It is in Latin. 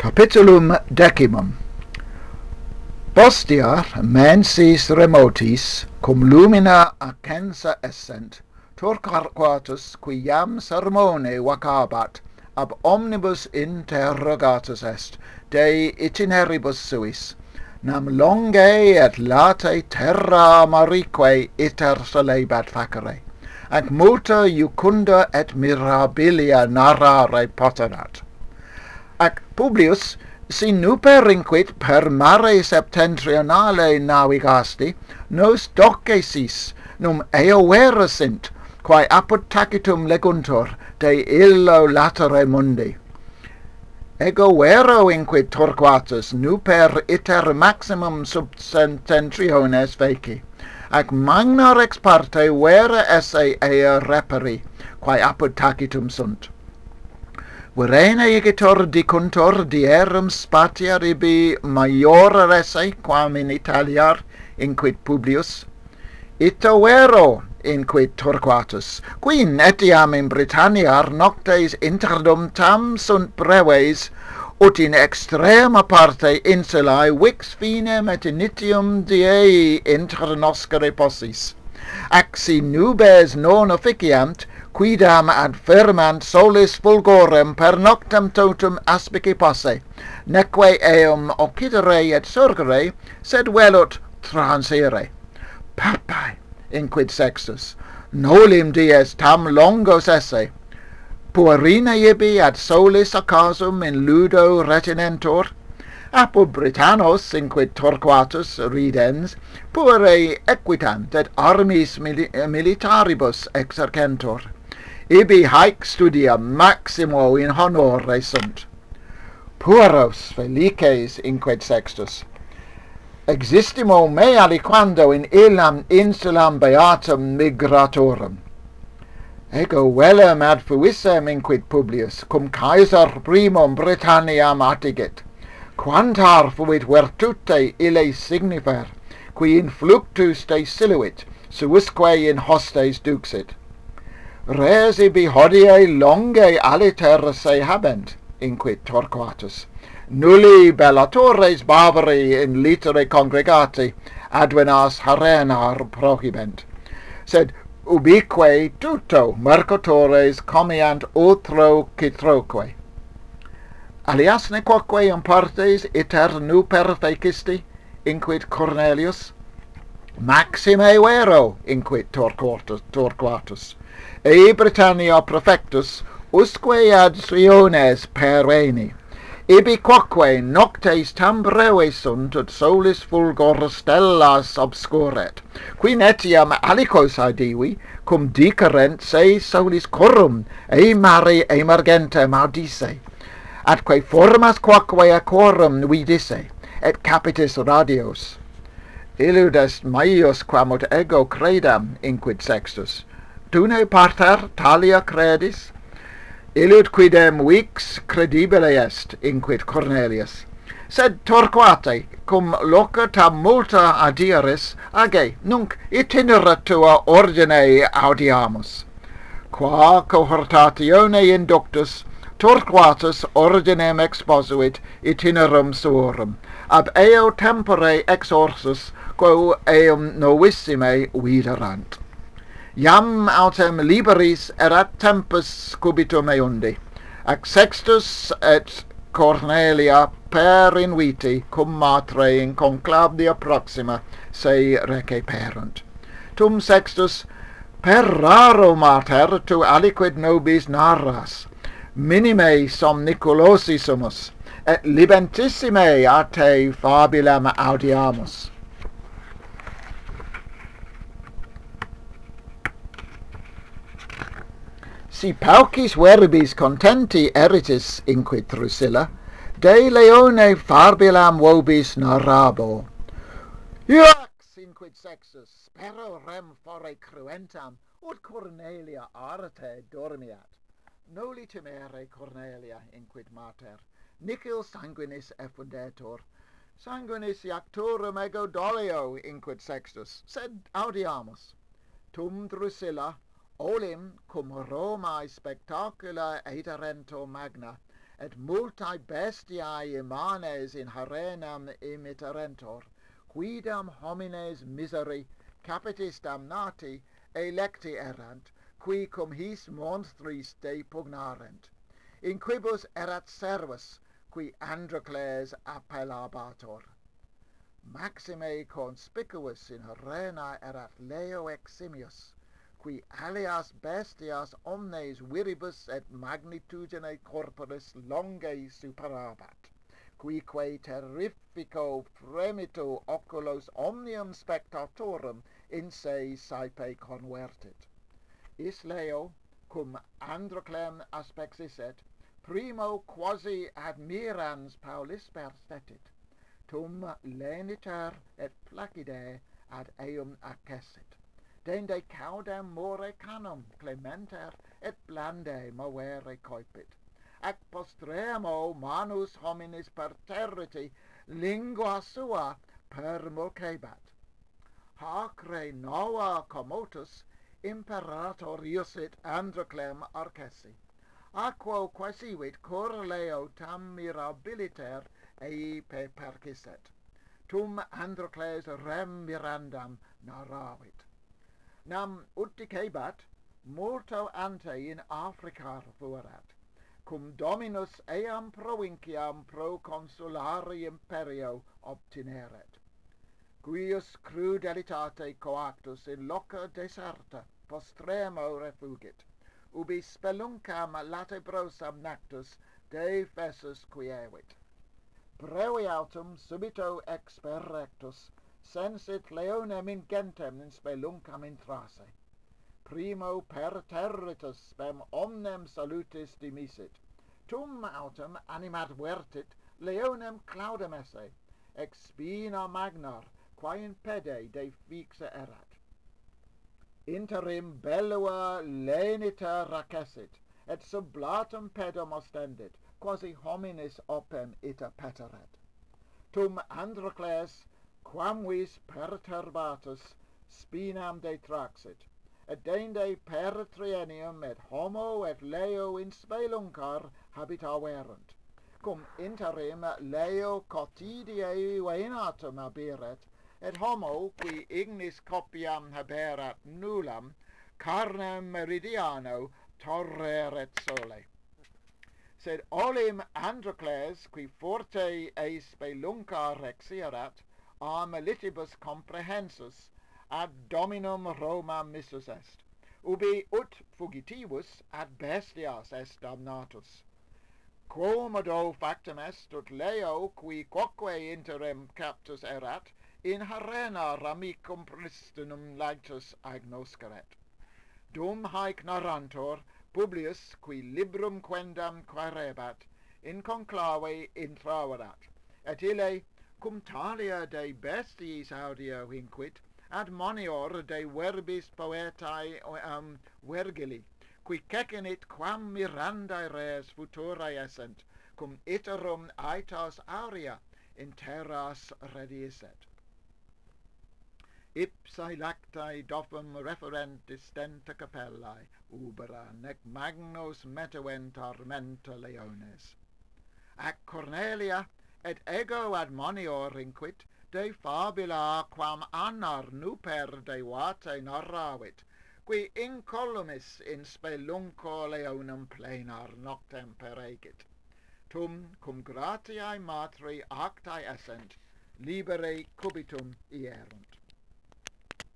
Capitulum decimum. Postea mensis remotis cum lumina accensa essent turquatus qui jam sermone vacabat ab omnibus interrogatus est de itineribus suis, nam longe et late terra marique iter solebat facere, ac multa iucunda et mirabilia narrare poterat. Ac Publius, si nuper inquit per mare septentrionale navigasti, nos docesis num eovera sint, quae apud tacitum leguntur de illo latere mundi. Ego vero inquit Torquatus nuper iter maximum sub septentriones feci, ac magna rex parte vera esse ea reperi, quae apud tacitum sunt. Verena igitur dicuntur dierum spatiar ibi maior esse quam in Italiar, inquit Publius. Ito vero, inquit Torquatus, quin etiam in Britanniar noctes interdum tam sunt breves, ut in extrema parte insulae vix finem et initium diei internoscere possis. Ac si nubes non officiant, quidam ad firmant solis fulgorem per noctem totum aspici posse, neque eum occidere et surgere, sed velut transire. Papae, inquit Sextus, nolim dies tam longos esse. Puerina ibi ad solis occasum in ludo retinentur? Apud Britannos, inquit Torquatus ridens, puere equitant et armis militaribus exercentur. Ibi haec studia maximo in honore sunt. Pueros felices, inquit Sextus. Existimo me aliquando in illam insulam beatum migratorum. Ego velum ad fuissem, inquit Publius, cum Caesar primum Britanniam attigit. Quantar fuit virtute ille signifer, qui in fluctus de siluit, suusque in hostes duxit. Res ibi hodie longe aliter se habent, inquit Torquatus. Nulli bellatores barbari in litere congregati advenas harenar prohibent, sed ubique tuto mercatores comiant utro citroque. Alias nequoque in partes iter nuper fecisti, inquit Cornelius? Maxime vero, inquit Torquatus. E Britannia prefectus usque ad Siones perveni. Ibi quoque noctes tam breve sunt ut solis fulgor stellas obscuret, qui etiam alicos adivi, cum dicerent se solis corum, e mare emergentem audice, atque formas quoque aquorum vidisse, et capitis radios. Illud est maius quam ut ego credam, inquit Sextus. Dune parter talia credis? Illud quidem vix credibile est, inquit Cornelius. Sed Torquate, cum loca tam multa adieris, age, nunc itinera tua ordine audiamus. Qua cohortatione inductus, Torquatus ordinem exposuit itinerum suorum, ab eo tempore exorsus, quo eum novissime viderant. Iam autem liberis erat tempus cubitum eundi, ac Sextus et Cornelia per inviti cum matre in conclavia proxima se receperunt. Tum Sextus per raro mater tu aliquid nobis narras, minime somniculosi sumus, et libentissime a te fabulam audiamus. Si paucis verbis contenti eritis, inquit Drusilla, de leone fabulam vobis narrabo. Iax, inquit Sextus, spero rem fore cruentam, ut Cornelia arte dormiat. Noli timere, Cornelia, inquit mater, nicil sanguinis effundetur. Sanguinis iacturum ego doleo, inquit Sextus, sed audiamus. Tum Drusilla, olim cum Romae spectacula ederento magna, et multae bestiae immanes in harenam imiterentur, quidam homines miseri capitis damnati electi erant, qui cum his monstris depugnarent. In quibus erat servus, qui Androcles appellabatur. Maxime conspicuous in arena erat Leo Eximius, qui alias bestias omnes viribus et magnitudine corporis longe superabat, quique terrifico fremito oculos omnium spectatorum in se saepe convertit. Is Leo, cum Androclem aspexisset, primo quasi admirans Paulis perstetit, tum leniter et placide ad eum accessit. Dende caudem more canum clementer et blande movere coipit. Ac postremo manus hominis perterriti lingua sua permulcebat. Hac re nova commotus imperator iusit Androclem arcessi, aquo quasivit cor Leo tam mirabiliter ei percisset, tum Androcles rem mirandam narravit. Nam uticebat multo ante in Africa fuerat, cum dominus eam provinciam pro consulari imperio obtineret. Cuius crudelitate coactus in loca deserta postremo refugit, ubi speluncam latebrosam nactus de fessus quievit. Breviatum subito experrectus sensit leonem ingentem in speluncam intrase. Primo perterritus spem omnem salutis dimisit, tum autem animat vertit leonem claudem esse, ex spina magnar, quae in pede de fixa erat. Interim bellua lenita racessit, et sublatum pedum ostendit, quasi hominis opem ita peteret. Tum Androcles, quamvis perturbatus, spinam detraxit, et dende per triennium et homo et Leo in speluncar habitaverunt, cum interim Leo cotidie venatum abiret, et homo, qui ignis copiam haberat nullam, carnem meridiano torreret sole. Sed olim Androcles, qui forte e spelunca rexierat, a militibus comprehensus, ad dominum Roma missus est, ubi ut fugitivus ad bestias est damnatus. Quomodo factum est ut Leo, qui quoque interim captus erat, in harena ramicum pristinum laetus agnosceret. Dum haec narrantur, Publius, qui librum quendam quaerebat, in conclave intraverat, et ille, cum talia de bestiis audio hinquit, admonior de verbis poetae Vergili, qui cecinit quam mirandae res futurae essent, cum iterum aetas aurea in terras rediisset. Ipsae lactae doffum referent distenta capellae, ubera nec magnos metavent armenta leones. Ac Cornelia, et ego admonior inquit, de fabula quam annar nuper de vate narravit, qui incolumis in spelunco leonum plenar noctem peregit. Tum cum gratiae matri actae essent, libere cubitum ierunt.